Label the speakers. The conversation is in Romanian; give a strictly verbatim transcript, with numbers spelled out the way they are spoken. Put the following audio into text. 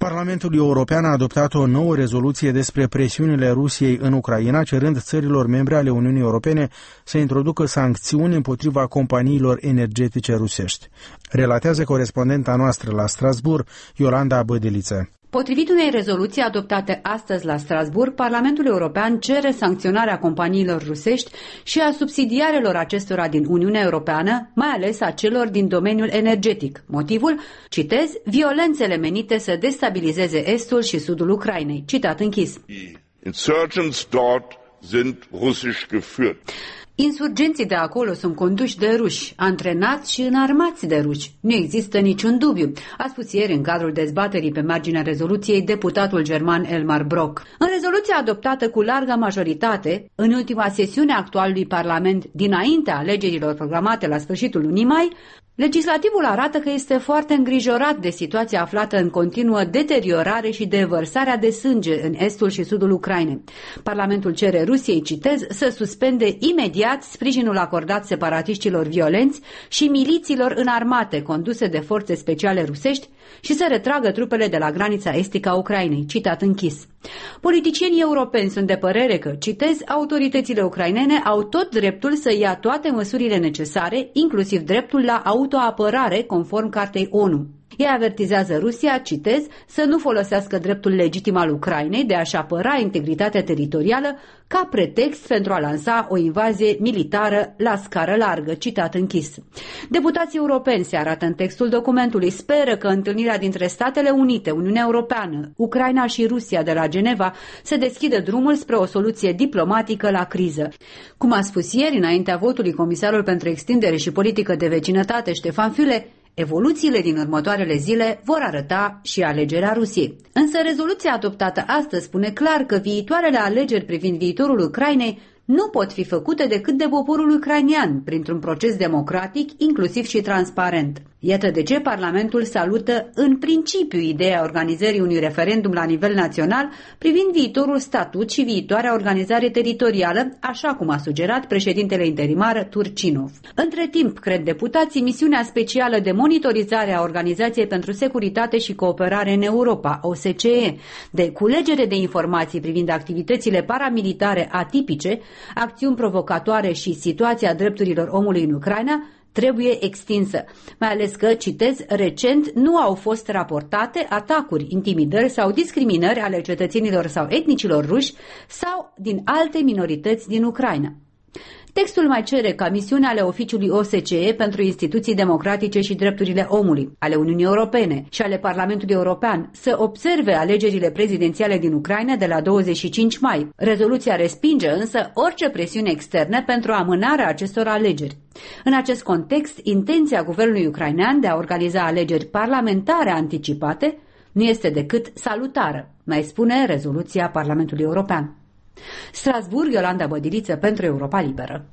Speaker 1: Parlamentul European a adoptat o nouă rezoluție despre presiunile Rusiei în Ucraina, cerând țărilor membre ale Uniunii Europene să introducă sancțiuni împotriva companiilor energetice rusești. Relatează corespondenta noastră la Strasbourg, Iolanda Bădeliță.
Speaker 2: Potrivit unei rezoluții adoptate astăzi la Strasbourg, Parlamentul European cere sancționarea companiilor rusești și a subsidiarelor acestora din Uniunea Europeană, mai ales a celor din domeniul energetic. Motivul? Citez, violențele menite să destabilizeze estul și sudul Ucrainei. Citat închis.
Speaker 3: Insurgents dort sind russisch geführt.
Speaker 2: Insurgenții de acolo sunt conduși de ruși, antrenați și înarmați de ruși. Nu există niciun dubiu, a spus ieri în cadrul dezbaterii pe marginea rezoluției deputatul german Elmar Brok. În rezoluția adoptată cu largă majoritate, în ultima sesiune a actualului Parlament, dinaintea alegerilor programate la sfârșitul lunii mai, legislativul arată că este foarte îngrijorat de situația aflată în continuă deteriorare și de vărsarea de sânge în estul și sudul Ucrainei. Parlamentul cere Rusiei, citez, să suspende imediat sprijinul acordat separatiștilor violenți și milițiilor înarmate conduse de forțe speciale rusești și să retragă trupele de la granița estică a Ucrainei. Citat închis. Politicienii europeni sunt de părere că, citez, autoritățile ucrainene au tot dreptul să ia toate măsurile necesare, inclusiv dreptul la autoapărare conform Cartei O N U. Ei avertizează Rusia, citez, să nu folosească dreptul legitim al Ucrainei de a-și apăra integritatea teritorială ca pretext pentru a lansa o invazie militară la scară largă. Citat închis. Deputații europeni, se arată în textul documentului, speră că întâlnirea dintre Statele Unite, Uniunea Europeană, Ucraina și Rusia de la Geneva să deschidă drumul spre o soluție diplomatică la criză. Cum a spus ieri, înaintea votului, comisarul pentru extindere și politică de vecinătate, Ștefan Füle, evoluțiile din următoarele zile vor arăta și alegerea Rusiei. Însă rezoluția adoptată astăzi spune clar că viitoarele alegeri privind viitorul Ucrainei nu pot fi făcute decât de poporul ucrainean, printr-un proces democratic, inclusiv și transparent. Iată de ce Parlamentul salută în principiu ideea organizării unui referendum la nivel național privind viitorul statut și viitoarea organizare teritorială, așa cum a sugerat președintele interimar Turcinov. Între timp, cred deputații, misiunea specială de monitorizare a Organizației pentru Securitate și Cooperare în Europa, O S C E, de culegere de informații privind activitățile paramilitare atipice, acțiuni provocatoare și situația drepturilor omului în Ucraina, trebuie extinsă, mai ales că, citez, recent nu au fost raportate atacuri, intimidări sau discriminări ale cetățenilor sau etnicilor ruși sau din alte minorități din Ucraina. Textul mai cere ca misiunea ale oficiului O S C E pentru instituții democratice și drepturile omului, ale Uniunii Europene și ale Parlamentului European să observe alegerile prezidențiale din Ucraina de la douăzeci și cinci mai. Rezoluția respinge însă orice presiune externă pentru amânarea acestor alegeri. În acest context, intenția guvernului ucrainean de a organiza alegeri parlamentare anticipate nu este decât salutară, mai spune rezoluția Parlamentului European. Strasbourg, Iolanda Bădiliță pentru Europa Liberă.